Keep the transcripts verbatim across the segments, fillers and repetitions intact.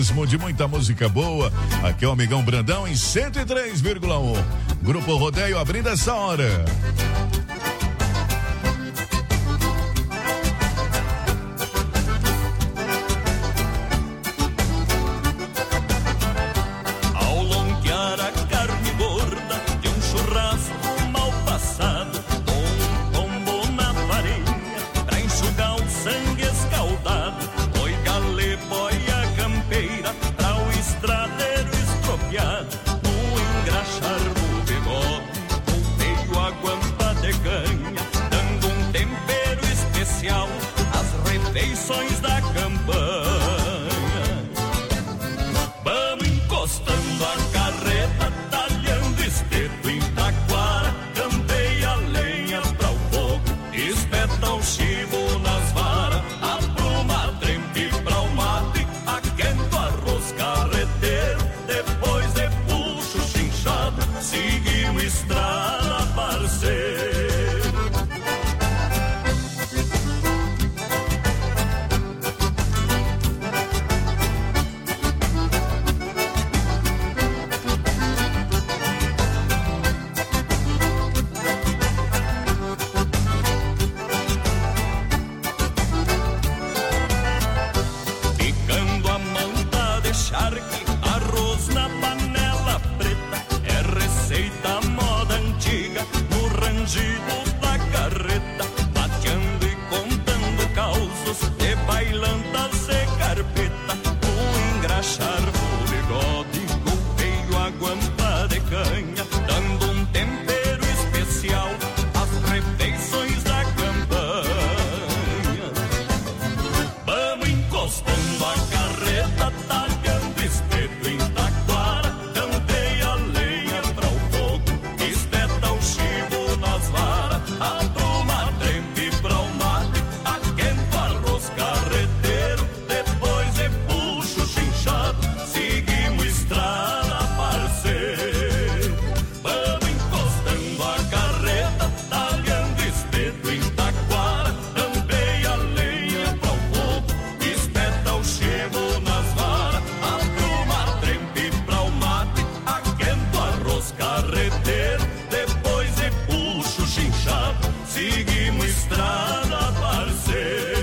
De muita música boa, aqui é o Amigão Brandão em cento e três vírgula um. Grupo Rodeio abrindo essa hora. Ao longear a carne gorda de um churrasco mal passado, um tombo na farinha pra enxugar o sangue escaldado. Oi, gale, boia campeira pra o estradeiro estropiado, no engraxar do bigode, volteio a guampa de canha, dando um tempero especial às refeições da campanha. Vamos encostando a carreta, talhando espeto em taquara, campeia a lenha pra o fogo, espeta o chivo nas varas, apruma trempe pra o mate, aquento arroz carreteiro, depois de puxo chinchado, seguimos estrada, parceiro. Picando a manta de charque, arroz na panela preta, é receita moda antiga, no rangido da carreta, bateando e contando causos, de bailantas e carpeta, no engraxar do bigode, golpeio a guampa de canha, dando um tempero especial às refeições da campanha. Vamos encostando a carreta, talhando espeto em taquara, campeia a lenha pra o fogo, espeta o chivo nas varas, apruma trempe pra o mate, aquento arroz carreteiro, depois de puxo chinchado, seguimos estrada, parceiro. Vamos encostando a carreta, talhando espeto em taquara, campeia a lenha pra o fogo, espeta o chivo nas varas, apruma trempe pra o mate, aquento arroz carreteiro, depois de puxo chinchado, seguimos estrada, parceiro.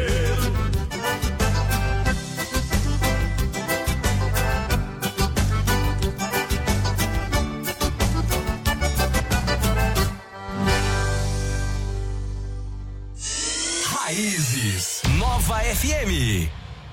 Raízes Nova F M.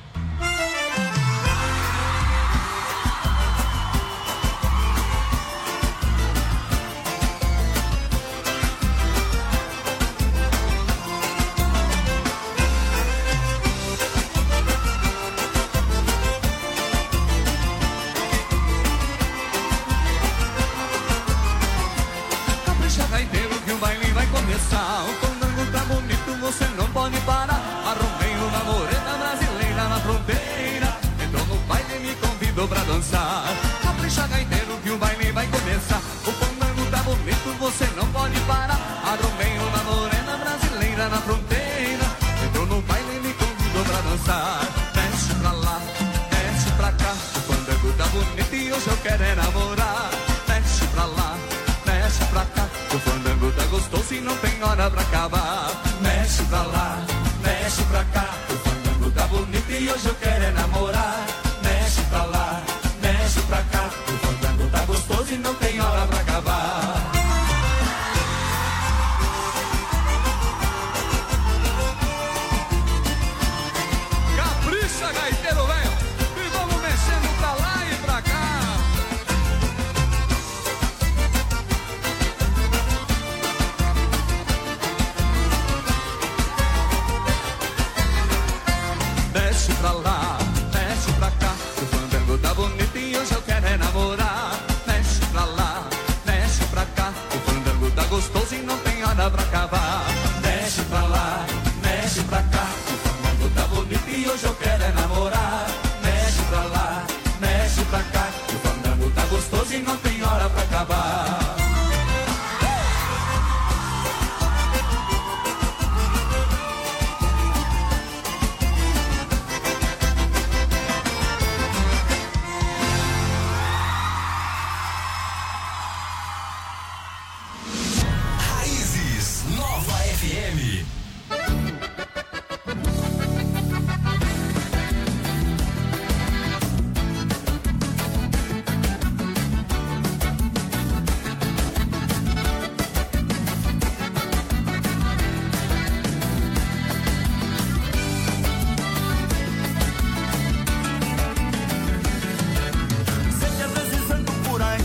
Capricha, gaiteiro, que o baile vai começar. O fandango tá bonito, você não pode parar. Arrumei uma morena brasileira na fronteira, entrou no baile e me convidou pra dançar. Capricha, gaiteiro, que o baile vai começar. O fandango tá bonito, você não pode parar. Arrumei uma morena brasileira na fronteira, entrou no baile e me convidou pra dançar. Desce pra lá, desce pra cá, o fandango tá bonito e hoje eu quero é namorar. Desce pra lá, desce pra cá, o fandango tá gostoso e não tem hora pra acabar. Mexe pra lá, mexe pra cá, o fandango tá bonito e hoje eu quero é namorar. Mexe pra lá, mexe pra cá, o fandango tá gostoso e não tem hora pra acabar. Capricha, gaiteiro, velho, e vamos mexendo pra lá e pra cá. Desce pra lá, desce pra cá,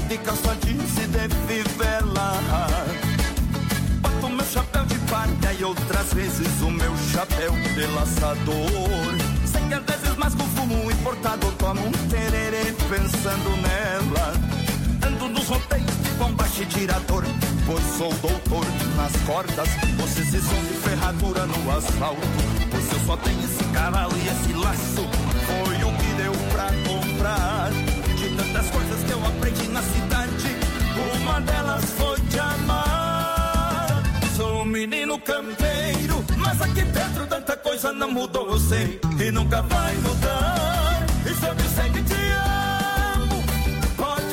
de calça jeans e de fivela. Boto meu chapéu de palha e outras vezes o meu chapéu de laçador. Sei que às vezes mais com fumo importado tomo um tererê pensando nela. Ando nos roteiros de bombacha e tirador, pois sou doutor nas cordas. Vocês se som de ferradura no asfalto, pois eu só tenho esse cavalo e esse laço. Foi o que deu pra comprar de tantas coisas que eu aprendi na cidade. Uma delas foi te amar. Sou um menino campeiro, mas aqui dentro tanta coisa não mudou, eu sei, e nunca vai mudar. E se eu disser que te amo, pode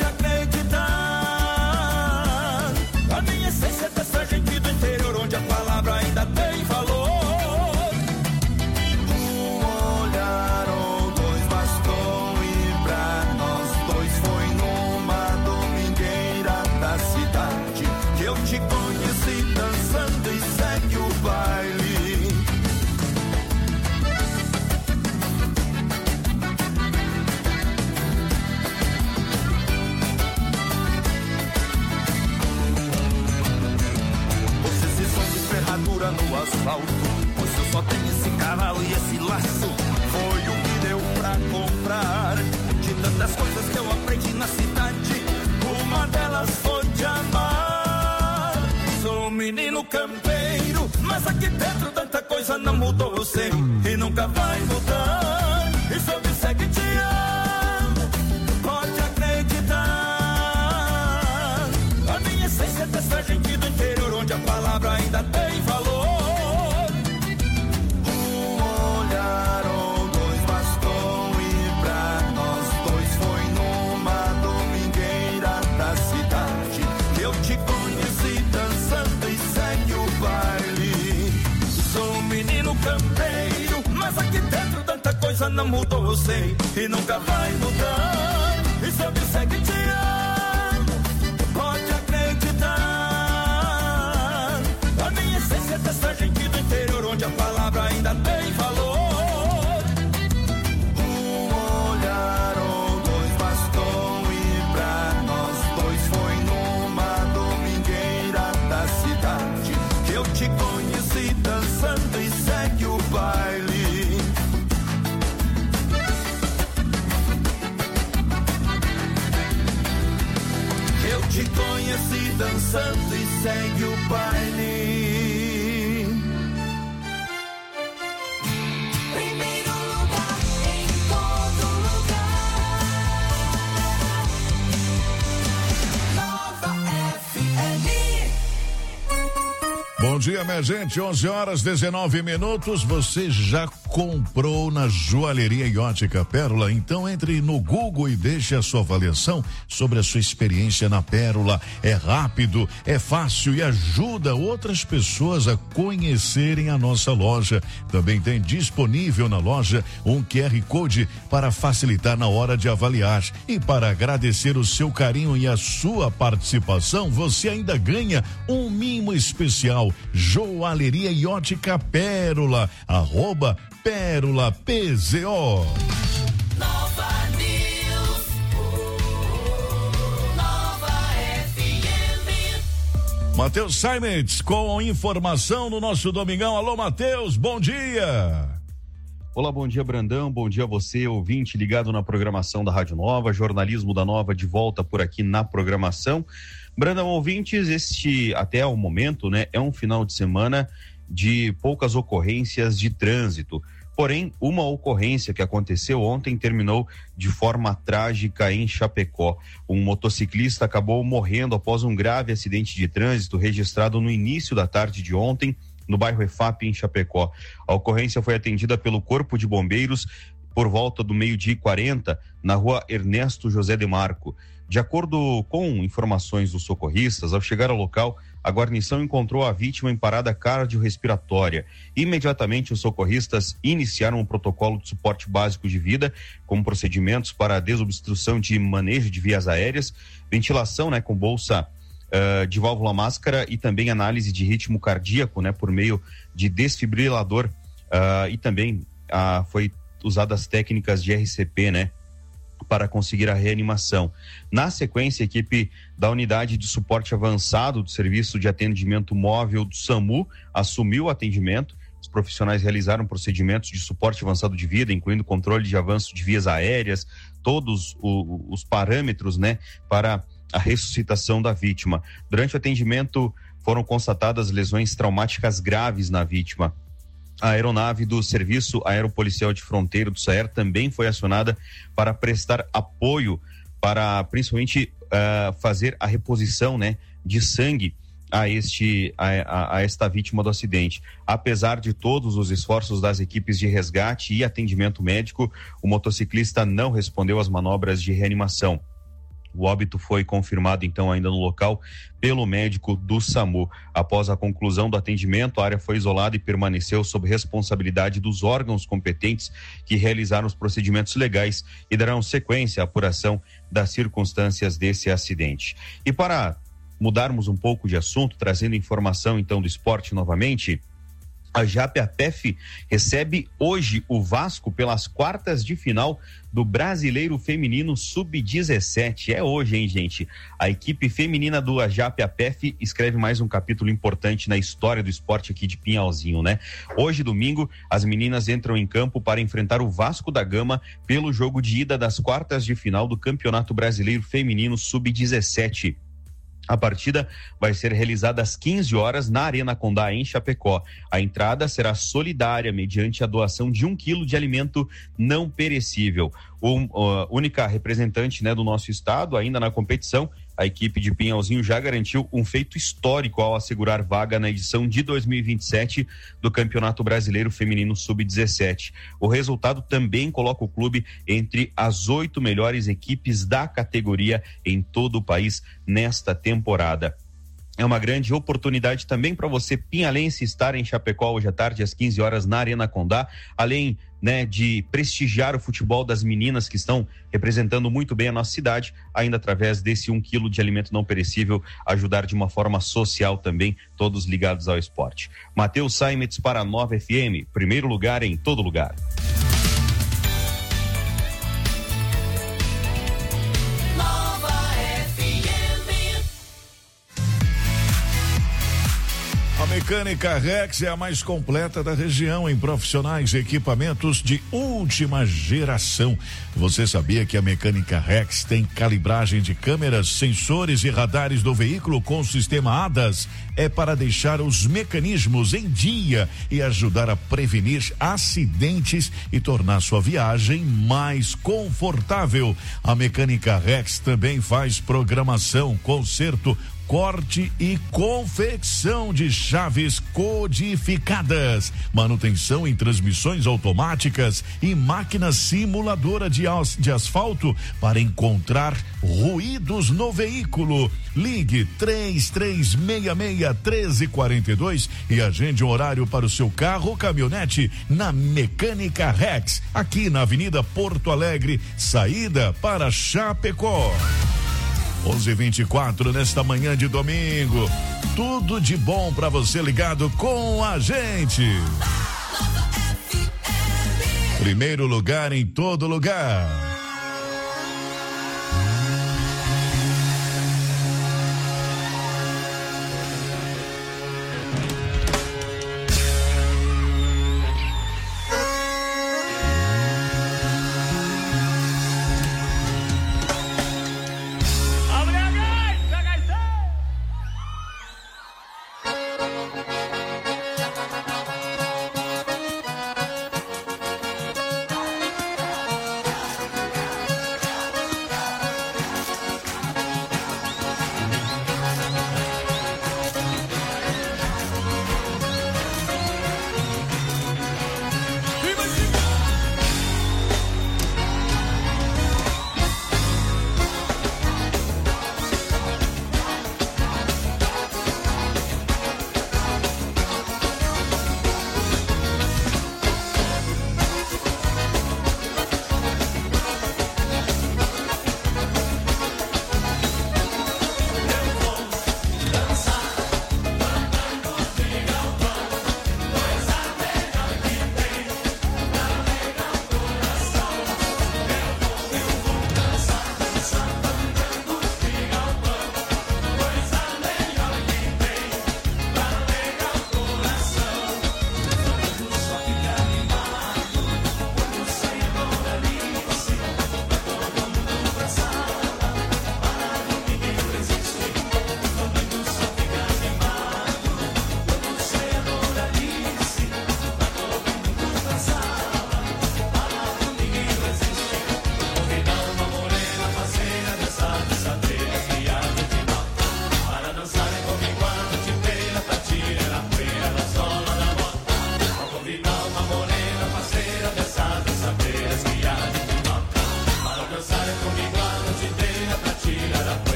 acreditar. A minha essência é dessa gente do interior, onde a palavra ainda tem valor. Um olhar ou dois bastou, e pra nós dois foi numa domingueira da cidade que eu te conheci dançando e segue o baile. No asfalto, pois eu só tenho esse cavalo e esse laço. Foi o que deu pra comprar de tantas coisas que eu aprendi na cidade. Uma delas foi te amar. Sou um menino campeiro, mas aqui dentro tanta coisa não mudou, eu sei, e nunca vai mudar. E se eu disser que te amo, pode acreditar. A minha essência é dessa gente do interior, onde a palavra ainda tem valor. Um olhar ou dois bastou, e pra nós dois foi numa domingueira da cidade que eu te conheci dançando e segue o baile. Sou um menino campeiro, mas aqui dentro tanta coisa não mudou, eu sei, e nunca vai mudar. E se eu disser que te amo, pode acreditar. A minha essência é dessa gente do interior, onde a palavra ainda tem valor. Um olhar ou dois bastou, e pra nós dois foi numa domingueira da cidade que eu te conheci dançando e segue o baile. Eu te conheci dançando e segue o baile. Primeiro lugar em todo lugar. Nova F M. Bom dia, minha gente, onze horas, dezenove minutos. Você já comprou na Joalheria e Ótica Pérola? Então entre no Google e deixe a sua avaliação sobre a sua experiência na Pérola. É rápido, é fácil e ajuda outras pessoas a conhecerem a nossa loja. Também tem disponível na loja um Q R Code para facilitar na hora de avaliar. E para agradecer o seu carinho e a sua participação, você ainda ganha um mimo especial. Joalheria e Ótica Pérola, arroba Pérola P Z O. Nova News, Nova F M. Matheus Simons com informação no nosso Domingão. Alô, Matheus, bom dia. Olá, bom dia, Brandão, bom dia a você, ouvinte ligado na programação da Rádio Nova, jornalismo da Nova de volta por aqui na programação. Brandão, ouvintes, este até o momento, né, é um final de semana de poucas ocorrências de trânsito. Porém, uma ocorrência que aconteceu ontem terminou de forma trágica em Chapecó. Um motociclista acabou morrendo após um grave acidente de trânsito registrado no início da tarde de ontem, no bairro E F A P, em Chapecó. A ocorrência foi atendida pelo Corpo de Bombeiros por volta do meio-dia e quarenta, na rua Ernesto José de Marco. De acordo com informações dos socorristas, ao chegar ao local, a guarnição encontrou a vítima em parada cardiorrespiratória. Imediatamente, os socorristas iniciaram um protocolo de suporte básico de vida, com procedimentos para a desobstrução de manejo de vias aéreas, ventilação, né, com bolsa uh, de válvula máscara e também análise de ritmo cardíaco, né, por meio de desfibrilador, uh, e também uh, foi usadas técnicas de R C P, né, para conseguir a reanimação. Na sequência, a equipe da unidade de suporte avançado do Serviço de Atendimento Móvel do SAMU assumiu o atendimento. Os profissionais realizaram procedimentos de suporte avançado de vida, incluindo controle de avanço de vias aéreas, todos o, os parâmetros, né, para a ressuscitação da vítima. Durante o atendimento, foram constatadas lesões traumáticas graves na vítima. A aeronave do Serviço Aeropolicial de Fronteira do SAER também foi acionada para prestar apoio para, principalmente, uh, fazer a reposição, né, de sangue a, este, a, a, a esta vítima do acidente. Apesar de todos os esforços das equipes de resgate e atendimento médico, o motociclista não respondeu às manobras de reanimação. O óbito foi confirmado, então, ainda no local pelo médico do SAMU. Após a conclusão do atendimento, a área foi isolada e permaneceu sob responsabilidade dos órgãos competentes que realizaram os procedimentos legais e darão sequência à apuração das circunstâncias desse acidente. E para mudarmos um pouco de assunto, trazendo informação, então, do esporte novamente, a Japiapef recebe hoje o Vasco pelas quartas de final do Brasileiro Feminino sub dezessete. É hoje, hein, gente? A equipe feminina do Japiapef escreve mais um capítulo importante na história do esporte aqui de Pinhalzinho, né? Hoje, domingo, as meninas entram em campo para enfrentar o Vasco da Gama pelo jogo de ida das quartas de final do Campeonato Brasileiro Feminino sub dezessete. A partida vai ser realizada às quinze horas na Arena Condá, em Chapecó. A entrada será solidária mediante a doação de um quilo de alimento não perecível. A única representante, né, do nosso estado ainda na competição, a equipe de Pinhalzinho já garantiu um feito histórico ao assegurar vaga na edição de dois mil e vinte e sete do Campeonato Brasileiro Feminino sub dezessete. O resultado também coloca o clube entre as oito melhores equipes da categoria em todo o país nesta temporada. É uma grande oportunidade também para você, pinhalense, estar em Chapecó hoje à tarde, às quinze horas, na Arena Condá, além, né, de prestigiar o futebol das meninas que estão representando muito bem a nossa cidade, ainda através desse um quilo de alimento não perecível, ajudar de uma forma social também, todos ligados ao esporte. Matheus Saimetz para a Nova F M, primeiro lugar em todo lugar. A Mecânica Rex é a mais completa da região em profissionais e equipamentos de última geração. Você sabia que a Mecânica Rex tem calibragem de câmeras, sensores e radares do veículo com sistema A D A S? É para deixar os mecanismos em dia e ajudar a prevenir acidentes e tornar sua viagem mais confortável. A Mecânica Rex também faz programação, conserto, corte e confecção de chaves codificadas, manutenção em transmissões automáticas e máquina simuladora de, as, de asfalto para encontrar ruídos no veículo. Ligue três três seis seis, um três quatro dois e agende um horário para o seu carro ou caminhonete na Mecânica Rex, aqui na Avenida Porto Alegre, saída para Chapecó. onze e vinte e quatro nesta manhã de domingo. Tudo de bom para você ligado com a gente. Primeiro lugar em todo lugar.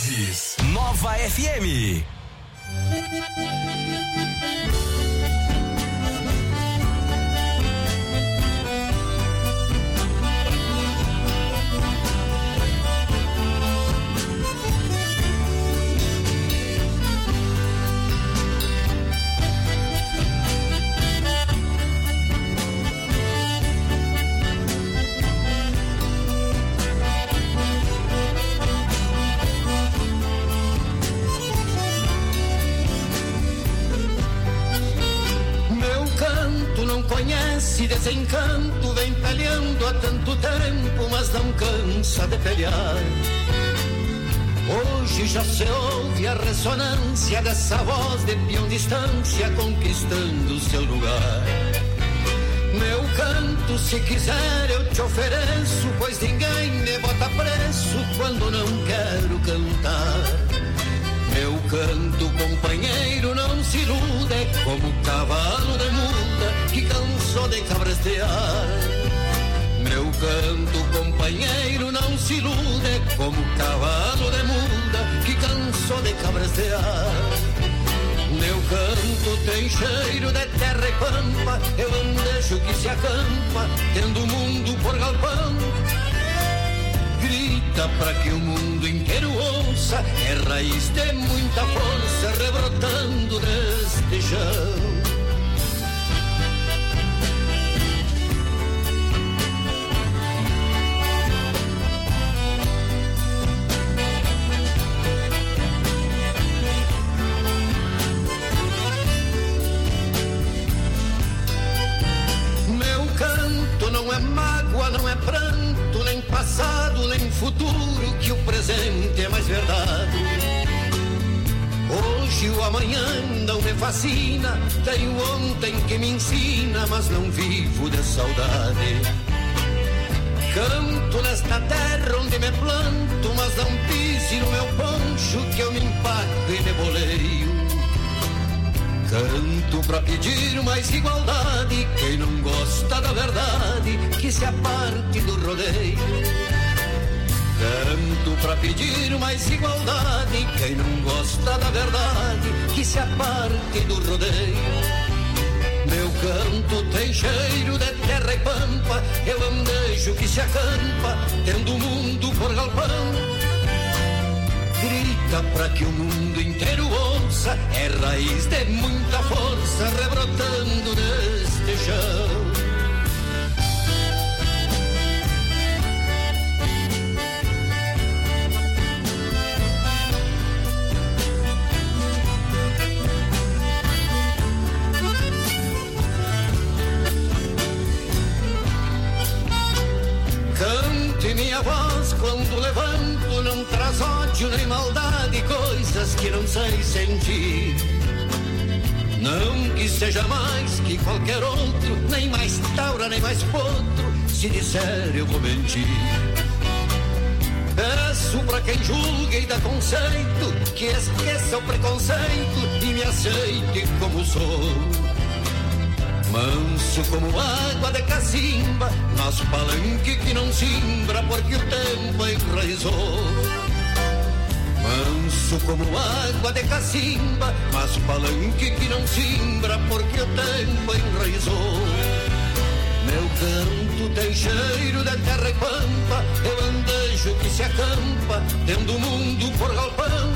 Lages, Nova F M. Conhece desencanto, vem peleando há tanto tempo, mas não cansa de pelear. Hoje já se ouve a ressonância dessa voz de peão distância conquistando seu lugar. Meu canto, se quiser eu te ofereço, pois ninguém me bota preço quando não quero cantar. Meu canto, companheiro, não se ilude, é como cavalo de muda que cansou de cabrestear. Meu canto, companheiro, não se ilude, é como cavalo de muda que cansou de cabrestear. Meu canto tem cheiro de terra e pampa, eu andejo que se acampa, tendo o mundo por galpão. Grita pra que o mundo inteiro ouça, é raiz de muita força rebrotando deste chão. Meu canto não é mágoa, não é pranto, nem passado, nem futuro, que o presente é mais verdade. Hoje o amanhã não me fascina, tenho ontem que me ensina, mas não vivo de saudade. Canto nesta terra onde me planto, mas não pise no meu poncho que eu me empaco e me boleio. Canto pra pedir mais igualdade, quem não gosta da verdade, que se aparte do rodeio. Canto pra pedir mais igualdade, quem não gosta da verdade, que se aparte do rodeio. Meu canto tem cheiro de terra e pampa, eu andejo que se acampa, tendo o mundo por galpão. Grita pra que o mundo inteiro ouça, é raiz de muita força rebrotando deste chão. Cante minha voz quando levanto, não traz ódio nem maldade, coisas que não sei sentir. Não que seja mais que qualquer outro, nem mais taura, nem mais potro, se disser eu vou mentir. Peço pra quem julga e dá conceito, que esqueça o preconceito e me aceite como sou. Manso como água de cacimba, nas palanque que não simbra, porque o tempo enraizou. Manso como água de cacimba, mas palanque que não simbra, porque o tempo enraizou. Meu canto tem cheiro de terra e pampa, eu andejo que se acampa, tendo o mundo por galpão.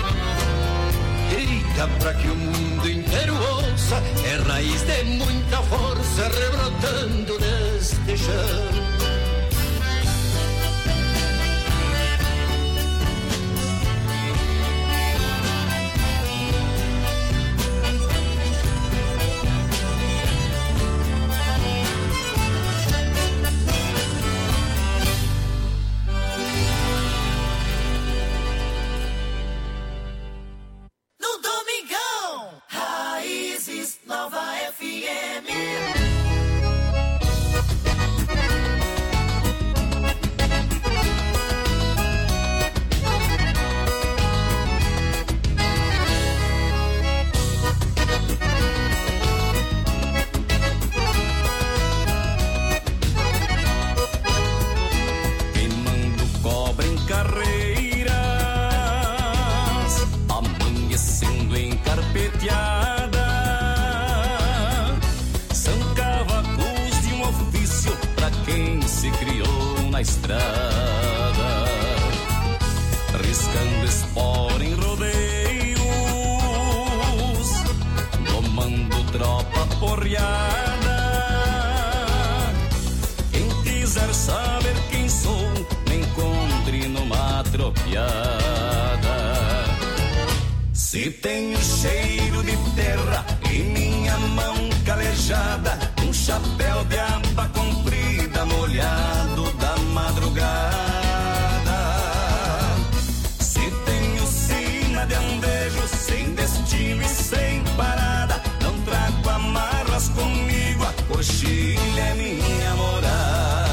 Grita pra que o mundo inteiro ouça, é raiz de muita força rebrotando neste chão. Nova F M. se criou na estrada, riscando espora em rodeios, domando tropa porreada. Quem quiser saber quem sou, me encontre numa tropiada. Se tenho cheiro de terra e minha mão calejada, um chapéu de aba comprida molhado da madrugada. Se tenho sina de andejo, sem destino e sem parada, não trago amarras comigo, a coxilha é minha morada.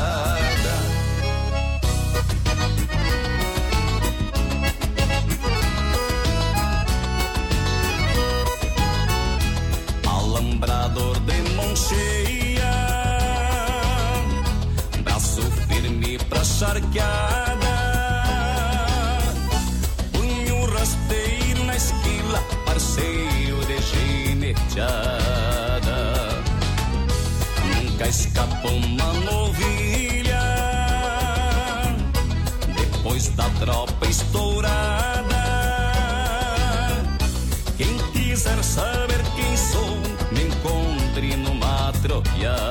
Alambrador de mão cheia, braço firme pra charqueada, punho rasteiro na esquila, parceiro de gineteada. Nunca escapou uma novilha depois da tropa estourada. Quem quiser saber quem sou, me encontre numa tropiada.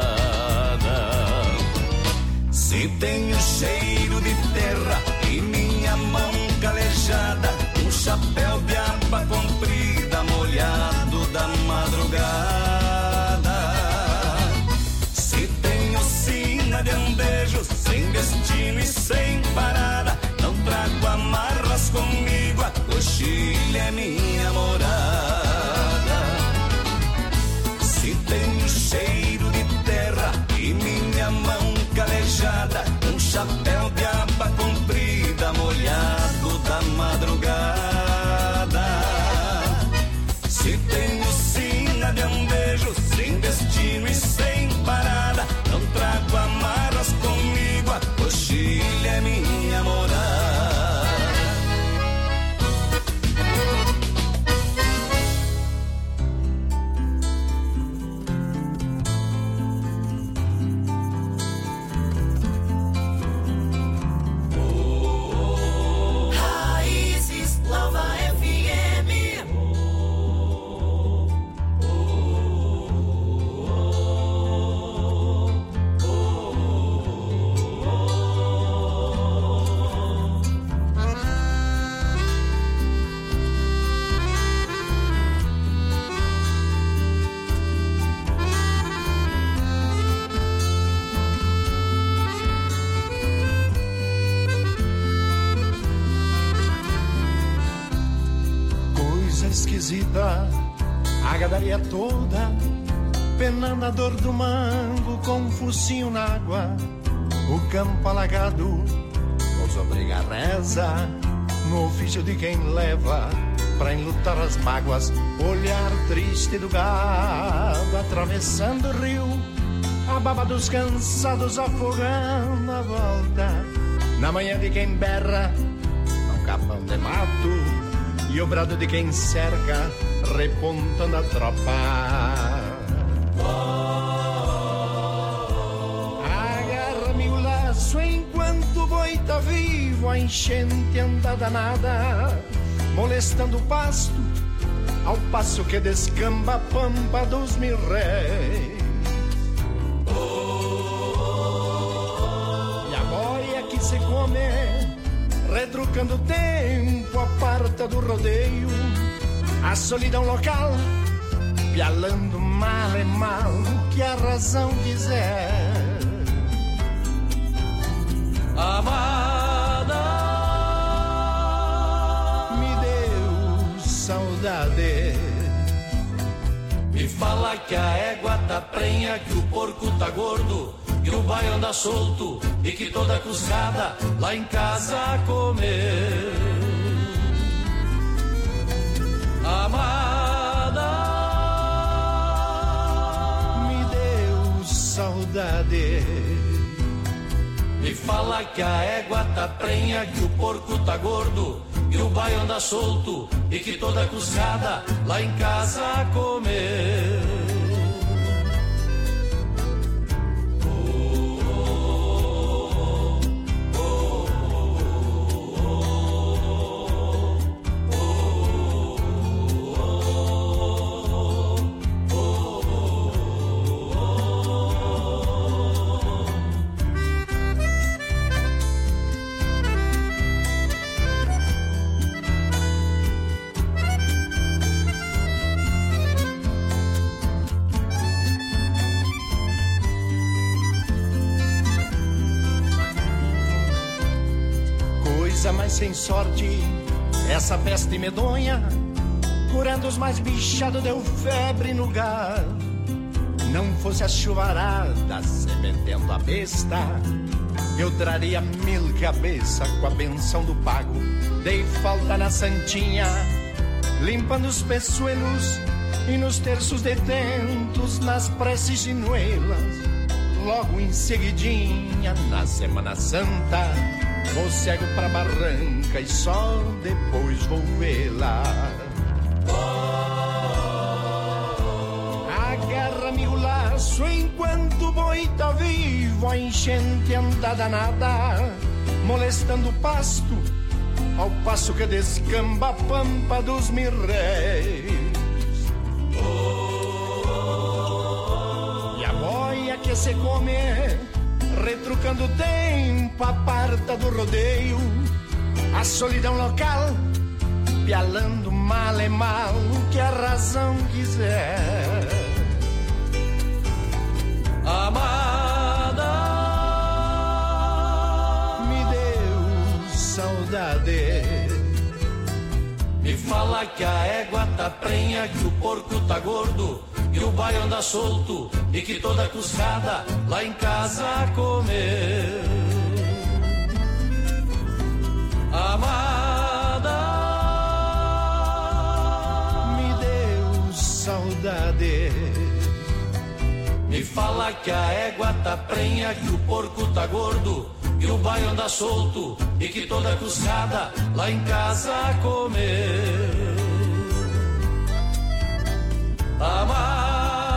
Se tenho cheiro de terra e minha mão calejada, um chapéu de aba comprida molhado da madrugada. Se tenho sina de andejo, sem destino e sem parada, não trago amarras comigo, a coxilha é minha morada. Se tenho cheiro de terra e minha mão calejada, um chapéu de aba comprida molhado da madrugada. Se tenho sina de andejo, sem destino e sem parada, não trago amarras comigo, a coxilha é minha morada. A gadaria toda penando a dor do mango com um focinho na água. O campo alagado nos obriga a reza no ofício de quem leva pra enlutar as mágoas. Olhar triste do gado atravessando o rio, a baba dos cansados afogando a volta. Na manhã de quem berra num capão de mato, e o brado de quem cerca repontando a tropa. Agarra-me o laço enquanto o boi tá vivo, a enchente anda danada, molestando o pasto, ao passo que descamba a pampa dos mil réis. E a boia que se come, retrucando o tempo, aparta do rodeio a solidão local, pialando mal e mal o que a razão quiser. Amada, me deu saudade, me fala que a égua tá prenha, que o porco tá gordo, que o baio anda solto e que toda cruzada lá em casa a comer. Amada, me deu saudade, me fala que a égua tá prenha, que o porco tá gordo, que o baio anda solto e que toda cruzada lá em casa a comer. Oh, oh, sem sorte, essa peste medonha, curando os mais bichados, deu febre no gado. Não fosse a chuvarada sementando a besta, eu traria mil cabeças com a benção do pago. Dei falta na santinha, limpando os peçoelos e nos terços detentos, nas preces sinuelas. Logo em seguidinha, na Semana Santa, vou cego pra barranca e só depois vou vê-la. Agarra-me o laço enquanto o boi tá vivo, a enchente anda danada, molestando o pasto, ao passo que descamba a pampa dos mirréis. E a boia que se come, retrucando o tempo, aparta do rodeio a solidão local, pialando mal e mal o que a razão quiser. Amada, me deu saudade, me fala que a égua tá prenha, que o porco tá gordo, que o baio anda solto e que toda cuscada lá em casa a comer. Amada, me deu saudade, me fala que a égua tá prenha, que o porco tá gordo, que o baio anda solto e que toda cuscada lá em casa a comer. Amada.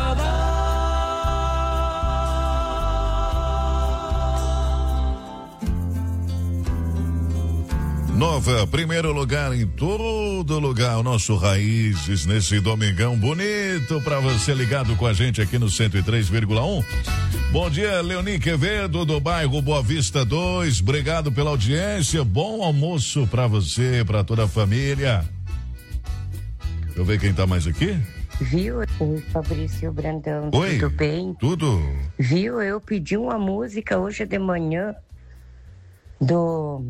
Nova, primeiro lugar em todo lugar, o nosso Raízes nesse domingão bonito pra você ligado com a gente aqui no cento e três vírgula um. Bom dia, Leoni Quevedo do bairro Boa Vista dois, obrigado pela audiência, bom almoço pra você, pra toda a família. Deixa eu ver quem tá mais aqui. Viu, Oi, Fabrício Brandão, Oi, tudo bem? Tudo. Viu, eu pedi uma música hoje de manhã do...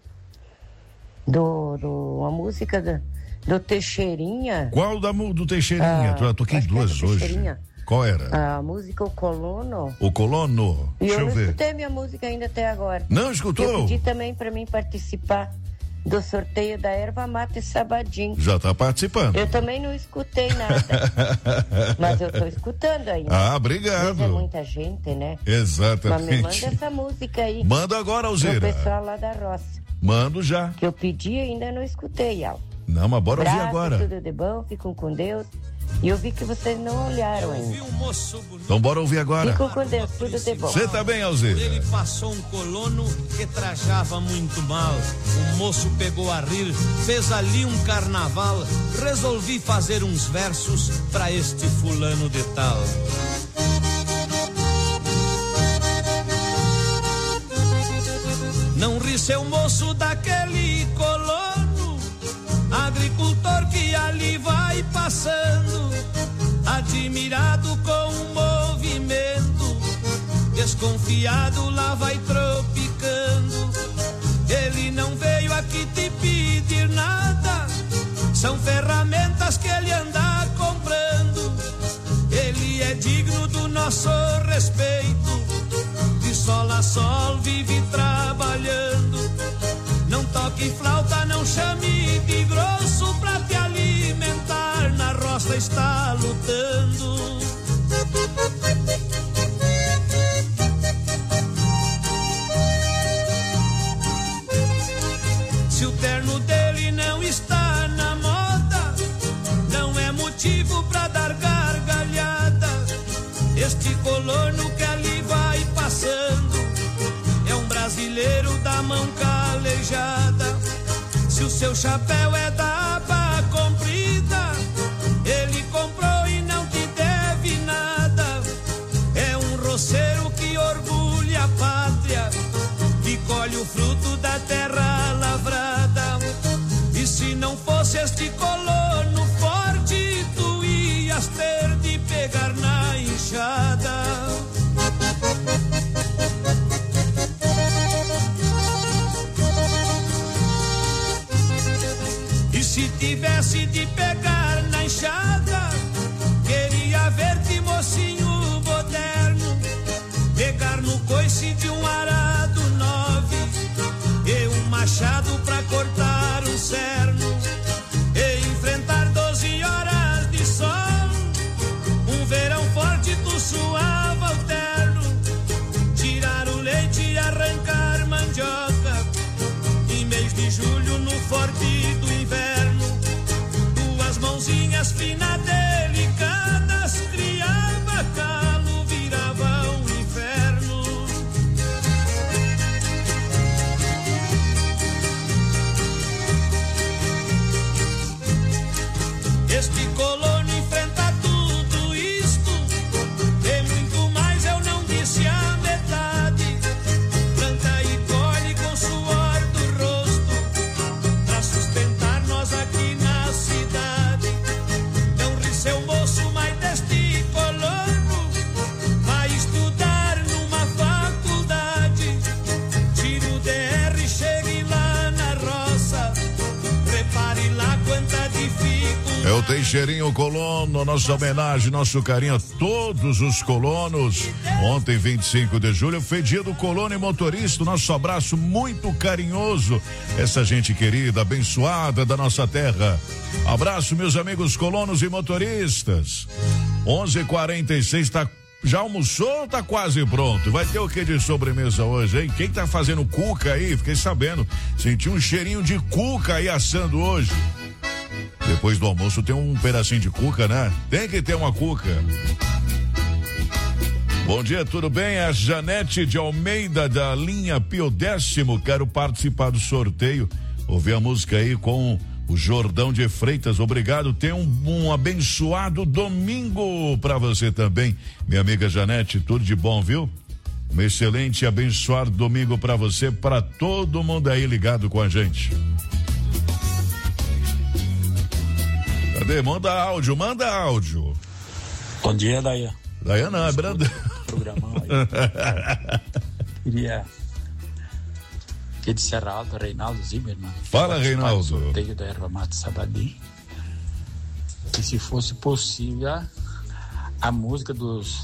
Do, do, uma música do, do Teixeirinha. Qual da, do Teixeirinha? Ah, eu toquei duas é hoje. Qual era? A música O Colono. O Colono? E Deixa eu eu não ver. escutei minha música ainda até agora. Não escutou? Eu pedi também pra mim participar do sorteio da erva mate sabadinho. Já tá participando. Eu também não escutei nada. Mas eu tô escutando ainda. Ah, obrigado. Mas é muita gente, né? Exatamente. Mas me manda essa música aí. Manda agora, Alzira. O pessoal lá da roça. Mando já. Que eu pedi e ainda não escutei, Al. Não, mas bora Braço, ouvir agora. Tudo de bom, ficam com Deus. E eu vi que vocês não olharam ainda. Então bora ouvir agora. Ficam com Deus, tudo de bom. Você tá bem, Alzira? Ele passou um colono que trajava muito mal. O moço pegou a rir, fez ali um carnaval. Resolvi fazer uns versos pra este fulano de tal. Não ri, seu moço, daquele colono, agricultor que ali vai passando, admirado com o movimento, desconfiado lá vai tropicando. Ele não veio aqui te pedir nada, são ferramentas que ele anda comprando. Ele é digno do nosso respeito, de sol a sol vive trabalhando. Não toque flauta, não chame de grosso, pra te alimentar na roça está lutando. Se o terno dele não está na moda, não é motivo pra dar gargalhada. Este colono que ali vai passando é um brasileiro da mão calejada. Se o seu chapéu é da aba comprida, ele comprou e não te deve nada. É um roceiro que orgulha a pátria, que colhe o fruto da terra lavrada. E se não fosse este colono forte, tu ias ter de pegar na enxada. Se tivesse de pegar na enxada, queria ver-te, mocinho moderno, pegar no coice de um arado nove e um machado pra cortar um cerno, e enfrentar doze horas de sol, um verão forte tu suava o terno, tirar o leite e arrancar mandioca, em mês de julho no forte do inverno, duas mãozinhas finas delicadas, criava calo, virava um inferno. Este colono enfrenta tudo isto e muito mais, eu não disse a metade. Planta e colhe com suor do rosto pra sustentar nós aqui na cidade. Não ri seu moço, mas deste colono vai estudar numa faculdade. Tira o D R, chegue lá na roça, repare lá quanta dificuldade. É o Teixeirinho Colono, nossa homenagem, nosso carinho a todos os colonos. Ontem, vinte e cinco de julho, foi dia do colono e motorista. Nosso abraço muito carinhoso, essa gente querida, abençoada da nossa terra. Abraço, meus amigos colonos e motoristas. onze e quarenta e seis, tá, já almoçou ou tá quase pronto? Vai ter o que de sobremesa hoje, hein? Quem tá fazendo cuca aí? Fiquei sabendo, senti um cheirinho de cuca aí assando hoje. Depois do almoço tem um pedacinho de cuca, né? Tem que ter uma cuca. Bom dia, tudo bem? É a Janete de Almeida, da linha Pio Décimo. Quero participar do sorteio. Ouvir a música aí com o Jordão de Freitas. Obrigado. Tenha um, um abençoado domingo pra você também, minha amiga Janete. Tudo de bom, viu? Um excelente e abençoado domingo pra você, pra todo mundo aí ligado com a gente. Cadê? Manda áudio, manda áudio. Bom dia, Daia. Daia não, é Brandão. Programão aí. Queria. Aqui de Serra Alta, Reinaldo Zimmermann. Fala, Reinaldo. Sorteio da erva mate Sabadim. E se fosse possível, a, a música dos.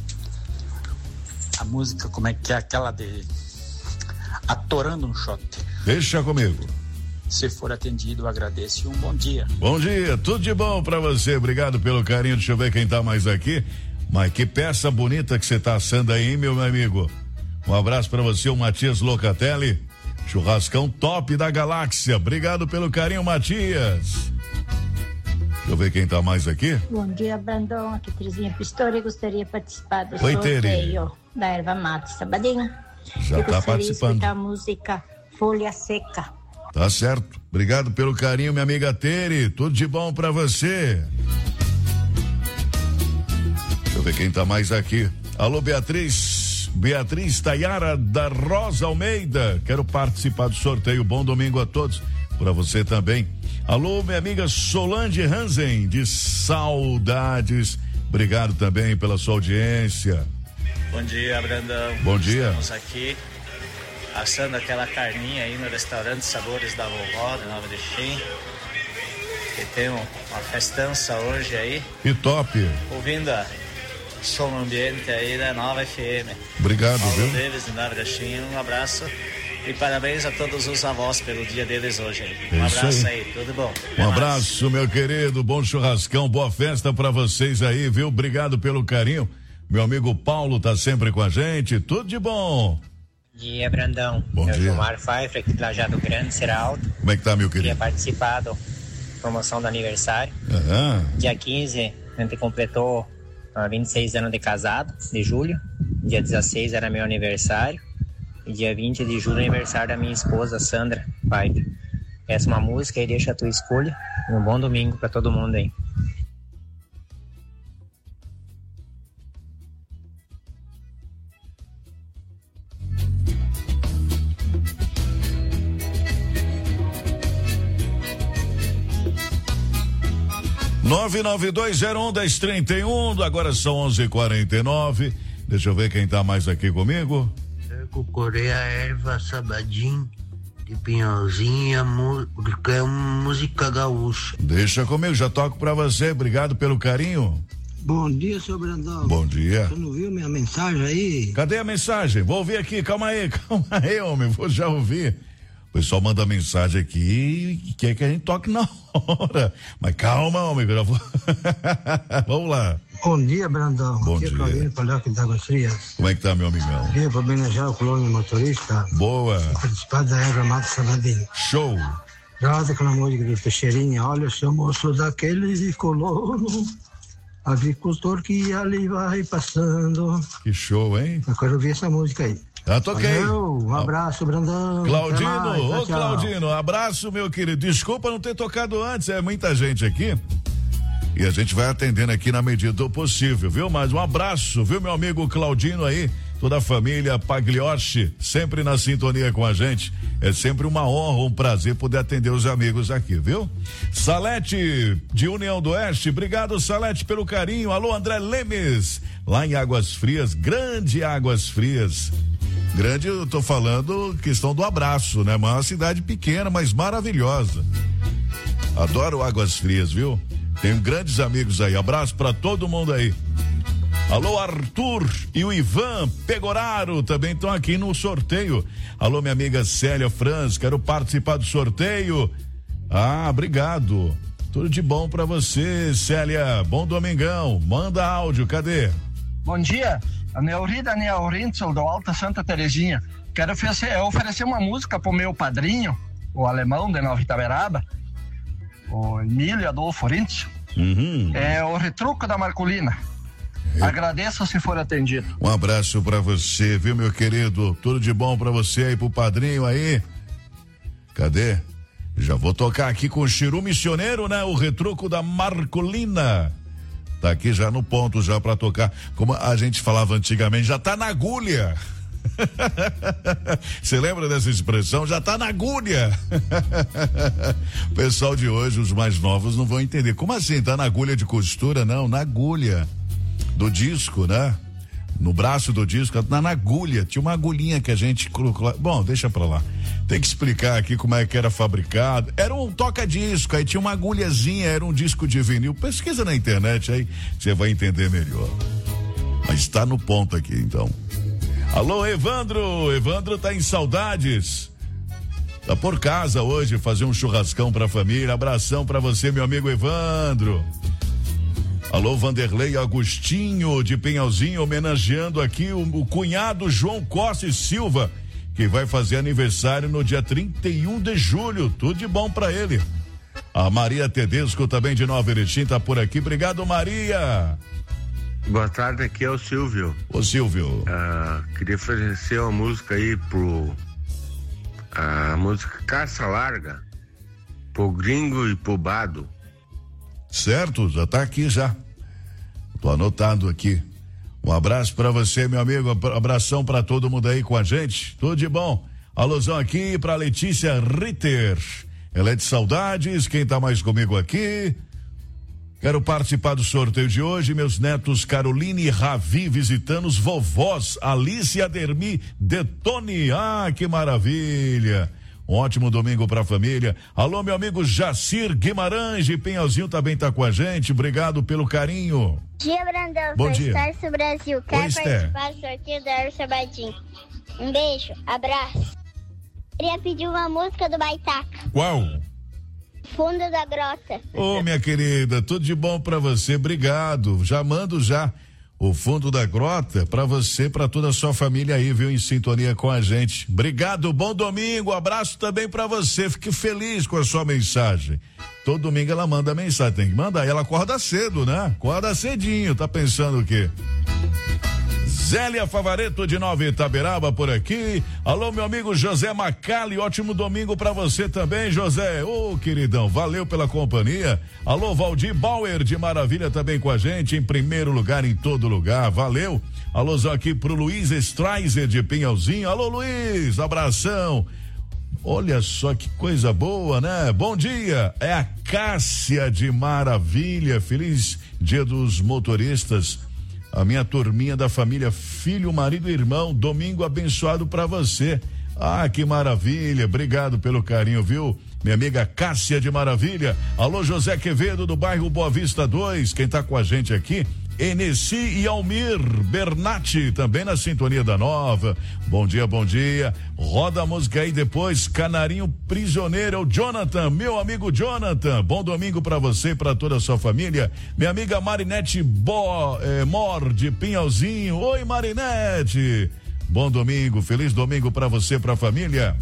A música, como é que é aquela de. Atorando no Shot. Deixa comigo. Se for atendido, eu agradeço e um bom dia. Bom dia, tudo de bom pra você. Obrigado pelo carinho. Deixa eu ver quem tá mais aqui. Mas que peça bonita que você tá assando aí, hein, meu amigo? Um abraço pra você, o Matias Locatelli. Churrascão top da galáxia. Obrigado pelo carinho, Matias. Deixa eu ver quem tá mais aqui. Bom dia, Brandão. Aqui Terezinha Pistori. Gostaria de participar do Oi, sorteio Tere. da erva mate Sabadinho. Já eu tá participando. de escutar a música Folha Seca. Tá certo. Obrigado pelo carinho, minha amiga Tere. Tudo de bom pra você. Deixa eu ver quem tá mais aqui. Alô, Beatriz. Beatriz Tayara da Rosa Almeida. Quero participar do sorteio. Bom domingo a todos. Pra você também. Alô, minha amiga Solange Hansen, de Saudades. Obrigado também pela sua audiência. Bom dia, Brandão. Bom dia. Estamos aqui assando aquela carninha aí no restaurante Sabores da Vovó, de Nova de Chim, que tem um, uma festança hoje aí. E top. Ouvindo a som ambiente aí da Nova F M. Obrigado, Paulo viu? Davis de Nova de Chim, um abraço e parabéns a todos os avós pelo dia deles hoje aí. Um É isso abraço aí. aí. Tudo bom? Um abraço, meu querido, bom churrascão, boa festa pra vocês aí, viu? Obrigado pelo carinho. Meu amigo Paulo tá sempre com a gente, tudo de bom. Bom dia, Brandão. Bom Eu dia. Gilmar Pfeiffer, aqui de Lajado Grande, Serra Alta. Como é que tá, meu Queria querido? participar da promoção do aniversário. Aham. Dia quinze, a gente completou uh, vinte e seis anos de casado, de julho. Dia dezesseis era meu aniversário. E dia vinte de julho, aniversário da minha esposa, Sandra Pfeiffer. Essa é uma música e deixa a tua escolha. Um bom domingo pra todo mundo aí. nove nove dois zero um, um zero três um, agora são onze e quarenta e nove. Deixa eu ver quem tá mais aqui comigo. Coreia Erva Sabadim de Pinhalzinho, porque é música gaúcha. Deixa comigo, já toco pra você, obrigado pelo carinho. Bom dia, seu Brandão. Bom dia. Você não viu minha mensagem aí? Cadê a mensagem? Vou ouvir aqui, calma aí, calma aí, homem, vou já ouvir. O pessoal manda mensagem aqui e quer que a gente toque na hora. Mas calma, homem, eu já vou. Vamos lá. Bom dia, Brandão. Bom aqui dia. É Claudinho Palhaque de Águas Frias. Como é que tá, meu amigão? Dia para homenagear o colono motorista. Boa. Participar da Eva Mato Sabadinho. Show. Rosa aquela música do Teixeirinha. Olha, sou moço daqueles de colono, agricultor que ali vai passando. Que show, hein? Eu quero ouvir essa música aí. Já toquei. Valeu, um abraço, Brandão. Claudino, mais, ô tchau, tchau. Claudino, abraço, meu querido. Desculpa não ter tocado antes, é muita gente aqui. E a gente vai atendendo aqui na medida do possível, viu? Mas um abraço, viu, meu amigo Claudino aí, toda a família Pagliocci, sempre na sintonia com a gente. É sempre uma honra, um prazer poder atender os amigos aqui, viu? Salete, de União do Oeste, obrigado, Salete, pelo carinho. Alô, André Lemes, lá em Águas Frias, grande Águas Frias. Grande, eu tô falando questão do abraço, né? Uma cidade pequena, mas maravilhosa. Adoro Águas Frias, viu? Tenho grandes amigos aí. Abraço pra todo mundo aí. Alô, Arthur e o Ivan Pegoraro também estão aqui no sorteio. Alô, minha amiga Célia Franz, quero participar do sorteio. Ah, obrigado. Tudo de bom pra você, Célia. Bom domingão. Manda áudio, cadê? Bom dia, Neuri Daniel Rintzel, do Alta Santa Terezinha. Quero oferecer, oferecer uma música pro meu padrinho, o alemão de Nova Itaberaba, o Emílio Adolfo Rintzel. Uhum. É o Retruco da Marcolina. É. Agradeço se for atendido. Um abraço pra você, viu, meu querido? Tudo de bom pra você aí, pro padrinho aí. Cadê? Já vou tocar aqui com o Chiru Missioneiro, né? O Retruco da Marcolina. Tá aqui já no ponto já pra tocar. Como a gente falava antigamente, já tá na agulha. Você lembra dessa expressão? Já tá na agulha. O pessoal de hoje, os mais novos, não vão entender. Como assim? Tá na agulha de costura? Não, na agulha do disco, né? No braço do disco, na, na agulha. Tinha uma agulhinha que a gente colocou lá. Bom, deixa pra lá. Tem que explicar aqui como é que era fabricado. Era um toca-disco, aí tinha uma agulhazinha, era um disco de vinil. Pesquisa na internet aí, você vai entender melhor. Mas tá no ponto aqui, então. Alô, Evandro. Evandro tá em saudades. Tá por casa hoje, fazer um churrascão pra família. Abração pra você, meu amigo Evandro. Alô, Vanderlei Agostinho de Penhalzinho, homenageando aqui o, o cunhado João Costa e Silva, que vai fazer aniversário no dia trinta e um de julho. Tudo de bom pra ele. A Maria Tedesco também de Nova Erechim tá por aqui. Obrigado, Maria. Boa tarde, aqui é o Silvio. Ô, Silvio. Ah, queria oferecer uma música aí pro... A música Caça Larga, pro Gringo e pro Bado. Certo, já tá aqui já. Tô anotado aqui. Um abraço pra você, meu amigo. Abração pra todo mundo aí com a gente. Tudo de bom. Alusão aqui pra Letícia Ritter. Ela é de saudades. Quem tá mais comigo aqui? Quero participar do sorteio de hoje. Meus netos Caroline e Ravi visitando os vovós Alice e Adermi Detone. Ah, que maravilha. Um ótimo domingo pra família. Alô, meu amigo Jacir Guimarães de Penhalzinho também tá com a gente. Obrigado pelo carinho. Bom dia, Brandão. Bom Sou dia. Estácio Brasil. Quero Oi, participar do sorteio da Erva Sabadinho. Um beijo, abraço. Queria pedir uma música do Baitaca. Qual? Fundo da Grota. Ô, oh, minha querida, tudo de bom pra você. Obrigado. Já mando já o Fundo da Grota pra você, pra toda a sua família aí, viu, em sintonia com a gente. Obrigado, bom domingo, abraço também pra você, fique feliz com a sua mensagem. Todo domingo ela manda mensagem, tem que mandar, e ela acorda cedo, né? Acorda cedinho, tá pensando o quê? Zélia Favareto de Nova Itaberaba por aqui. Alô, meu amigo José Macali, ótimo domingo pra você também, José. Ô, oh, queridão, valeu pela companhia. Alô, Valdir Bauer de Maravilha também com a gente, em primeiro lugar em todo lugar, valeu. Alôzão aqui pro Luiz Straiser de Pinhalzinho. Alô, Luiz, abração. Olha só que coisa boa, né? Bom dia, é a Cássia de Maravilha, feliz dia dos motoristas. A minha turminha da família, filho, marido e irmão, domingo abençoado pra você. Ah, que maravilha, obrigado pelo carinho, viu? Minha amiga Cássia de Maravilha. Alô, José Quevedo, do bairro Boa Vista dois, quem tá com a gente aqui, Enessi e Almir Bernatti, também na sintonia da Nova. Bom dia, bom dia. Roda a música aí depois, Canarinho Prisioneiro, é o Jonathan, meu amigo Jonathan. Bom domingo pra você e pra toda a sua família. Minha amiga Marinete Bo, eh, Mor, de Pinhalzinho. Oi, Marinete. Bom domingo, feliz domingo pra você, pra família.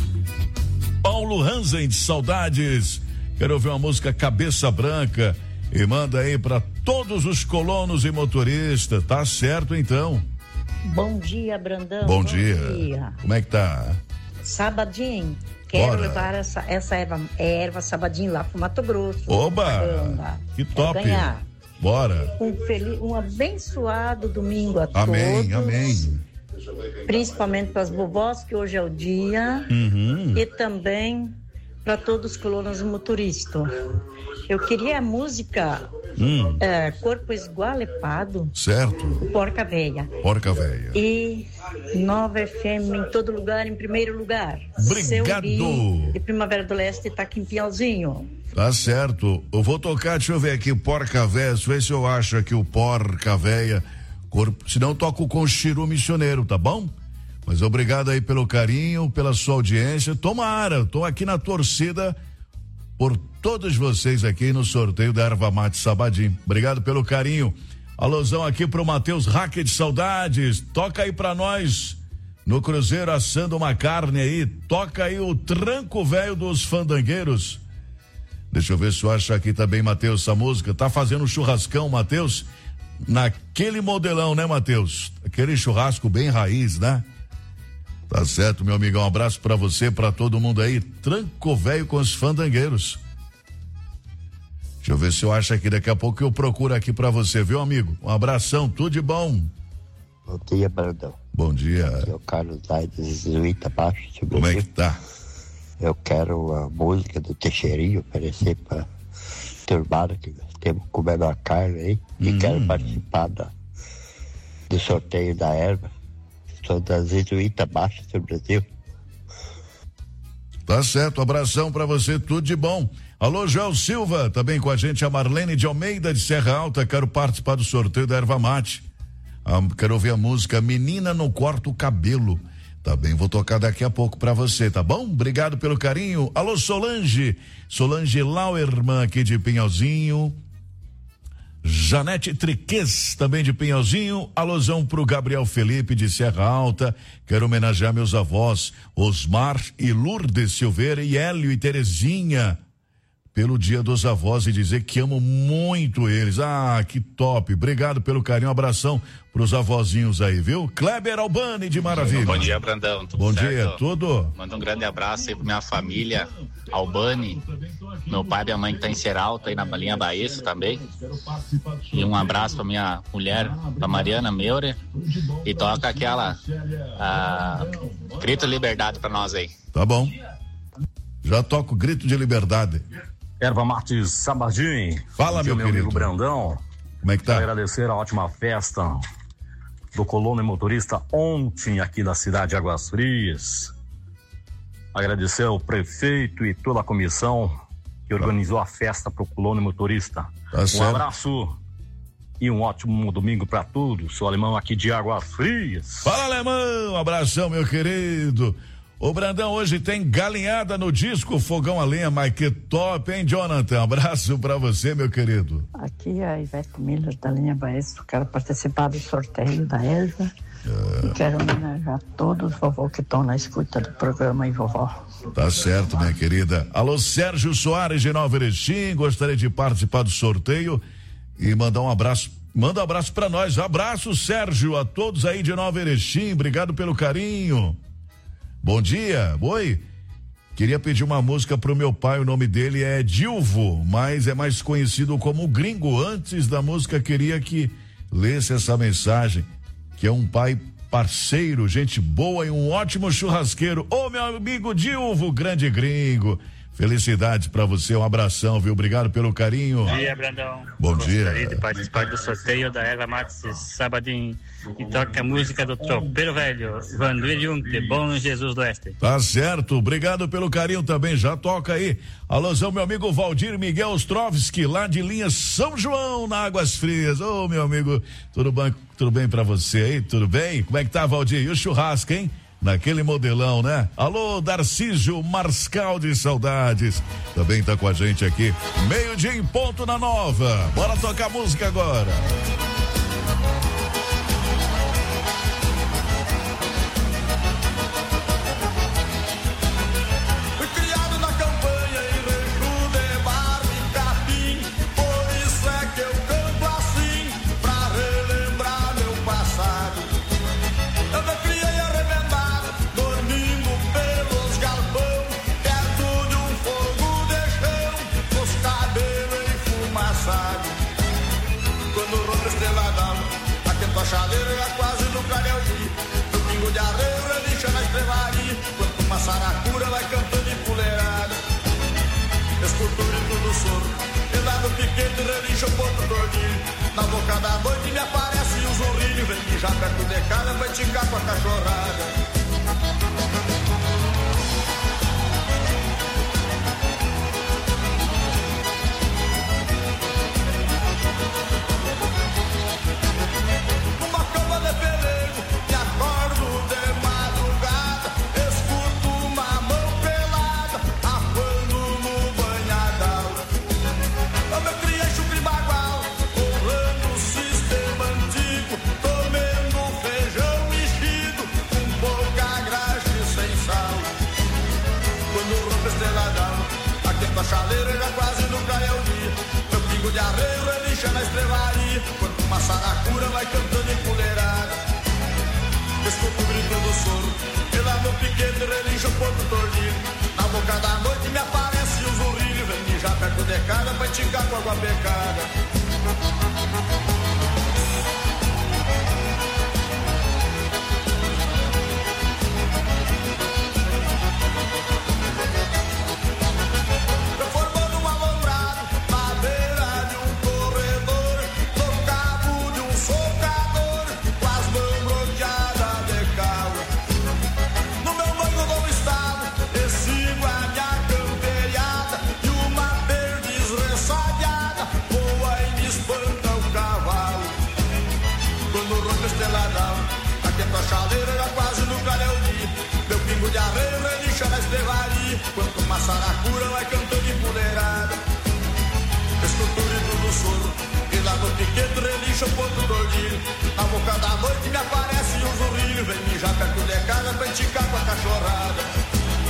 Paulo Hansen, de Saudades. Quero ouvir uma música Cabeça Branca. E manda aí para todos os colonos e motoristas. Tá certo, então. Bom dia, Brandão. Bom, Bom dia. dia. Como é que tá? Sabadinho. Quero Bora. levar essa, essa erva, erva sabadinho lá pro Mato Grosso. Oba! Propaganda. Que Quero top. ganhar. Bora. Um, feliz, um abençoado domingo a Amém, todos. amém. Principalmente para as vovós, que hoje é o dia. Uhum. E também para todos os colonos e motoristas. Eu queria a música Hum. é, Corpo Esgualepado. Certo. Porca Véia. Porca Véia. E Nova F M em todo lugar, em primeiro lugar. Obrigado. Seu de Primavera do Leste está aqui em Pinhalzinho. Tá certo. Eu vou tocar, deixa eu ver aqui, Porca Véia, deixa eu ver se eu acho aqui o Porca Véia. Corpo, se não, toco com o Chiru Missioneiro, tá bom? Mas obrigado aí pelo carinho, pela sua audiência. Tomara, tô aqui na torcida por todos vocês aqui no sorteio da Erva Mate Sabadinho. Obrigado pelo carinho. Alôzão aqui pro Matheus Hacker de Saudades. Toca aí pra nós no Cruzeiro assando uma carne aí. Toca aí o Tranco Velho dos Fandangueiros. Deixa eu ver se eu acho aqui também, Matheus, essa música. Tá fazendo um churrascão, Matheus? Naquele modelão, né, Matheus? Aquele churrasco bem raiz, né? Tá certo, meu amigão. Um abraço pra você, pra todo mundo aí. Tranco Velho com os Fandangueiros. Deixa eu ver se eu acho aqui. Daqui a pouco eu procuro aqui pra você, viu, amigo? Um abração, tudo de bom. Bom dia, Brandão. Bom dia. Aqui é o Carlos Aires, Jesuíta Baixo. Como é que tá? Eu quero a música do Teixeirinho oferecer pra turmada que temos comendo a carne aí. E Hum. quero participar da, do sorteio da erva. Sou da Jesuíta Baixo do Brasil. Tá certo, abração pra você, tudo de bom. Alô, Joel Silva, também com a gente, a Marlene de Almeida de Serra Alta, quero participar do sorteio da Erva Mate. Ah, quero ouvir a música Menina Não Corta o Cabelo. Tá bem, vou tocar daqui a pouco pra você, tá bom? Obrigado pelo carinho. Alô, Solange, Solange Lauerman aqui de Pinhalzinho. Janete Triques, também de Pinhalzinho. Alôzão pro Gabriel Felipe de Serra Alta. Quero homenagear meus avós, Osmar e Lourdes Silveira, e Hélio e Terezinha, pelo Dia dos Avós, e dizer que amo muito eles. Ah, que top. Obrigado pelo carinho. Um abração pros avózinhos aí, viu? Kleber Albani de Maravilha. Bom dia, Brandão. Tudo Bom certo? dia, tudo. Manda um grande abraço aí pra minha família, Albani, meu pai e minha mãe que tá em Seralta, aí na Balinha Baeço também. E um abraço pra minha mulher, pra Mariana Meurer. E toca aquela a, Grito Liberdade pra nós aí. Tá bom. Já toco Grito de Liberdade. Erva Mate Sabadinho. Fala, meu meu querido. amigo Brandão. Como é que tá? Quero agradecer a ótima festa do colono e motorista ontem aqui da cidade de Águas Frias. Agradecer ao prefeito e toda a comissão que organizou a festa pro colono e motorista. Tá um certo. abraço e um ótimo domingo para todos. Sou Alemão aqui de Águas Frias. Fala, Alemão. Um abração, meu querido. Ô, Brandão, hoje tem galinhada no disco Fogão a Lenha, mas que top, hein, Jonathan? Abraço pra você, meu querido. Aqui é a Ivete Miller da linha Baeço. Quero participar do sorteio da Erva. É. E quero homenagear todos os vovô que estão na escuta do programa e vovó. Tá certo, minha querida. Alô, Sérgio Soares de Nova Erechim, gostaria de participar do sorteio e mandar um abraço. Manda um abraço pra nós. Abraço, Sérgio, a todos aí de Nova Erechim. Obrigado pelo carinho. Bom dia, oi. Queria pedir uma música pro meu pai, o nome dele é Dilvo, mas é mais conhecido como Gringo. Antes da música, queria que lesse essa mensagem, que é um pai parceiro, gente boa e um ótimo churrasqueiro. Ô, meu amigo Dilvo, grande gringo. Felicidades pra você, um abração, viu? Obrigado pelo carinho. Bom dia, Brandão. Bom dia. Gostaria de participar do sorteio da Eva Matos sabadinho e toca a música do Tropeiro Velho, Vanduir Junte, Bom Jesus do Oeste. Tá certo, obrigado pelo carinho também, já toca aí. Alôzão, meu amigo Valdir Miguel Ostrovski, lá de linha São João, na Águas Frias. Ô, meu amigo, tudo bem, tudo bem pra você aí? Tudo bem? Como é que tá, Valdir? E o churrasco, hein? Naquele modelão, né? Alô, Darcísio Marscal de Saudades, também tá com a gente aqui. Meio-dia em ponto na Nova. Bora tocar música agora. Chaleira já quase no Carelli, no pingo de arreio, relincha na estrevaria, enquanto uma saracura vai cantando empoleirada. Escuto o grito do soro, e lá no piquete relincha o ponto tordinho. Na boca da noite me aparece o zurrilho, vem mijar perto de casa, vai ticar com a cachorrada. A chaleira já quase não cai ao dia. Meu pingo de arreio relincha na estrevaria, enquanto uma saracura vai cantando empoleirada. Escuto o grito do soro, e lá no piquete relincha o ponto tordilho. Na boca da noite me aparece o zurrilho, vem mijar perto de casa pra enticar com água pecada. A chaleira já quase no Carelli, meu pingo de arreio relincha na estrevaria, enquanto uma saracura vai cantando empoleirada. Escuto o grito do soro, e lá no piquete relincha o ponto tordilho. Na boca da noite me aparece um zurrilho, vem mijar perto de casa pra enticar com a cachorrada.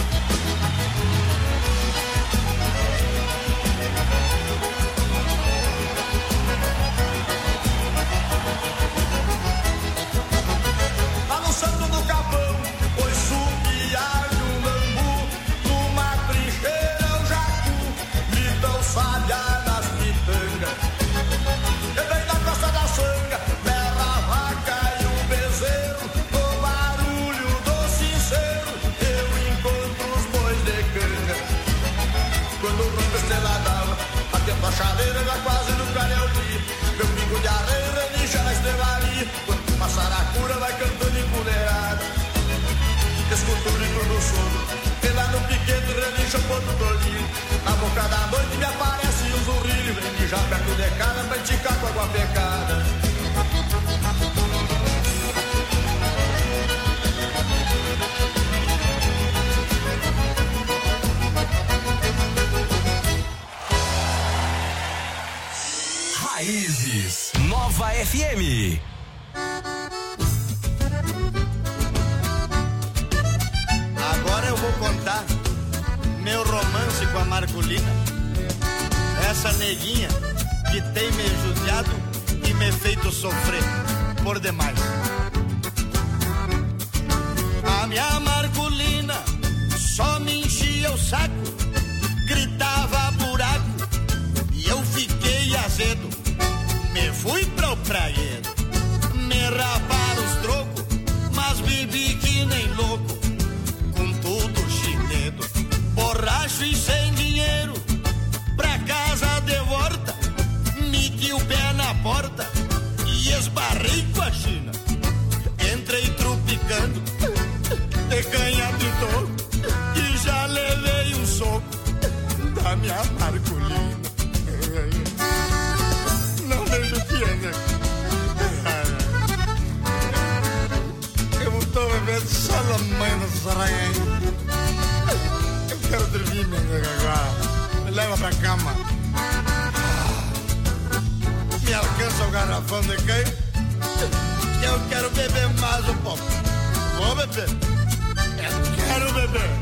Santo do Capão, pois subiar de um lambu, numa trincheira o jacu, me dão salha nas pitangas. E vem da costa da sanga, berra a vaca e o bezerro, no barulho do sincero, eu encontro os bois de canga. Quando rompe estreladão, atento a chaleira já quase no Carelli, meu pingo de arreio relincha na estrevaria, quando uma saracura vai cantando empoleirada. Escuto o grito do soro, e lá no piquete relincha o ponto tordilho. Na boca da noite me aparece um zurrilho, vem mijar perto de casa pra enticar com água pecada. Raízes Nova F M. Agora eu vou contar meu romance com a Marcolina, essa neguinha que tem me judiado e me feito sofrer por demais. A minha Marcolina só me enchia o saco, gritava buraco e eu fiquei azedo. Me fui pro praieiro, me raparam os trocos, mas bebi que nem louco, com tudo chinedo, borracho e sem dinheiro. meti o pé na porta e esbarrei com a China. Entrei trupicando, de canha de toco, e já levei um soco da minha Marcolina. Não vejo o que é, né? Eu tô bebendo só na mãe da saranha. Eu quero dormir, minha nega, agora. Me leva pra cama. Me alcança o garrafão de canho. Eu quero beber mais um pouco. Vou beber. Eu quero beber.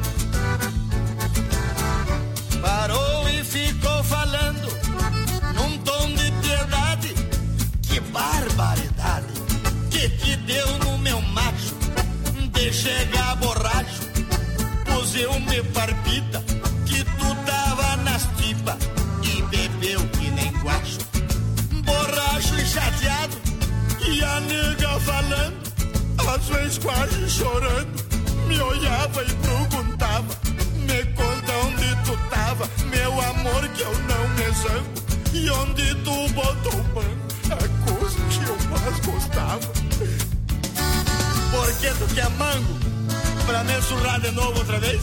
Parou e ficou falando num tom de piedade. Que barbaridade que te deu no meu macho de chegar borracho. Puseu-me parpita que tu tava nas tipas e bebeu que nem guacho. Borracho e chateado e a nega falando, às vezes quase chorando. Me olhava e perguntava, me conta onde tu tava, meu amor, que eu não me zango. E onde tu botou o banco, a coisa que eu mais gostava. Por que tu quer mango? Pra me surrar de novo outra vez?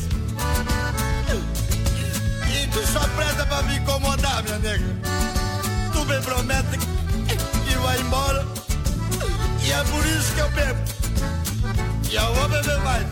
E tu só presta pra me incomodar, minha nega. Tu me promete que vai embora, e é por isso que eu bebo. E eu vou beber mais.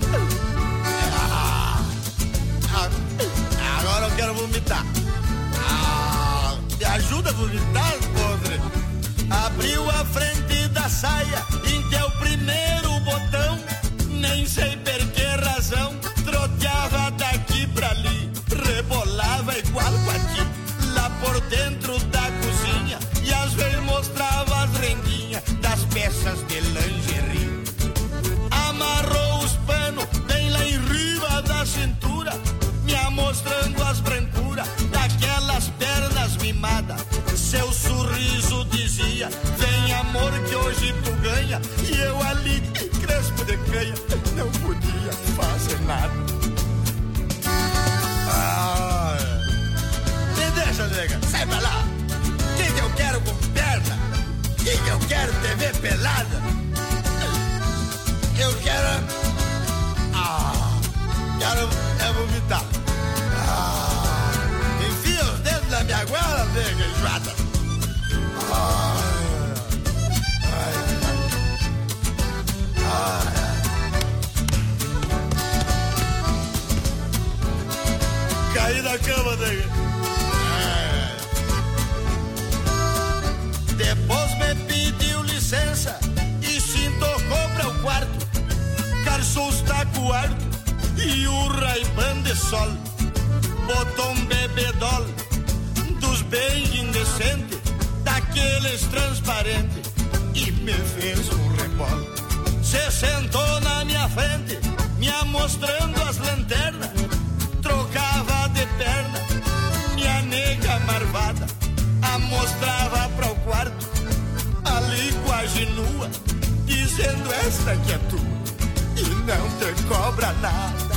Ah, agora eu quero vomitar. Ah, me ajuda a vomitar, podre. Abriu a frente da saia em teu primeiro botão. Nem sei por que razão troteava daqui pra ali, rebolava igual quati lá por dentro da cozinha, e às vezes mostrava as rendinhas das peças de lingerie. Amarrou os panos bem lá em riba da cintura, me amostrando as brancuras daquelas pernas mimadas. Seu sorriso dizia, vem amor que hoje tu ganha. E eu ali, crespo de canha, não podia fazer nada. Ah, me deixa, nega, sai pra lá. Que que eu quero com perna? Que que eu quero T V pelada? Eu quero... Ah, quero é vomitar. Ah, enfia os dedos na minha goela, nega, enjoada. Ah, ai, ai, ai. Caí da cama, nega. É. Depois me pediu licença e se tocou para o quarto. Calçou os tacos alto e o Ray-Ban de sol. Botou um bebedol dos bem indecentes, daqueles transparentes, e me fez um rebolo. Se sentou na minha frente, me amostrando as lanternas, trocava de perna, minha nega marvada, amostrava para o quarto, ali quase nua, dizendo esta que é tua, e não te cobra nada.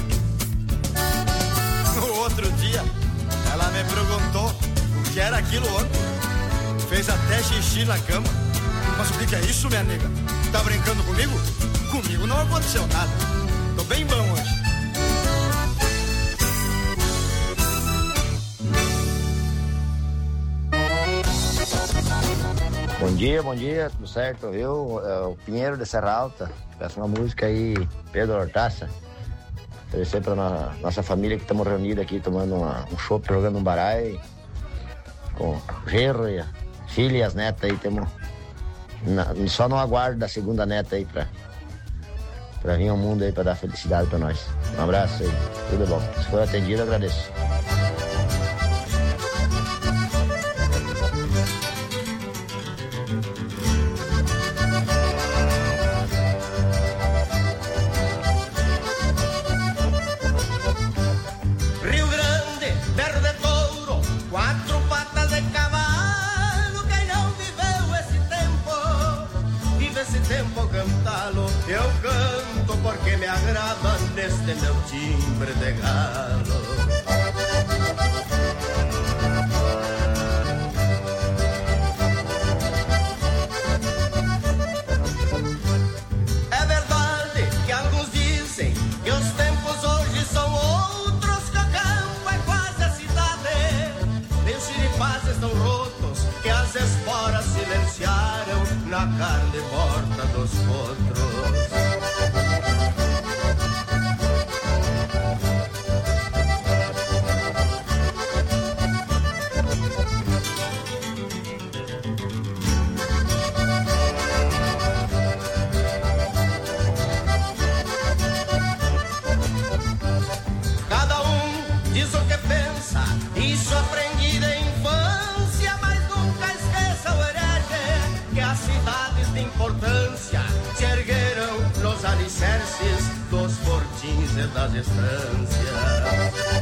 No outro dia, ela me perguntou o que era aquilo ontem. Fez até xixi na cama. Mas o que, que é isso, minha nega? Tá brincando comigo? Comigo não aconteceu nada. Tô bem bom hoje. Bom dia, bom dia, tudo certo? Eu, é o Pinheiro de Serra Alta. Peço uma música aí, Pedro Hortaça. Oferecer pra na, nossa família que estamos reunidos aqui, tomando uma, um chopp, jogando um baralho. Com o genro e a filha e as netas aí, temos na, só no aguardo da segunda neta aí pra, pra vir ao mundo aí pra dar felicidade pra nós. Um abraço aí, tudo bom. Se for atendido, agradeço. Eu canto porque me agrada deste meu timbre de galo. as esporas silenciaram na carne morta dos potros. Cada um diz o que pensa, isso aprendi da infância, mas nunca esqueça o herege, que as cidades de importância se ergueram nos alicerces dos fortins e das estâncias.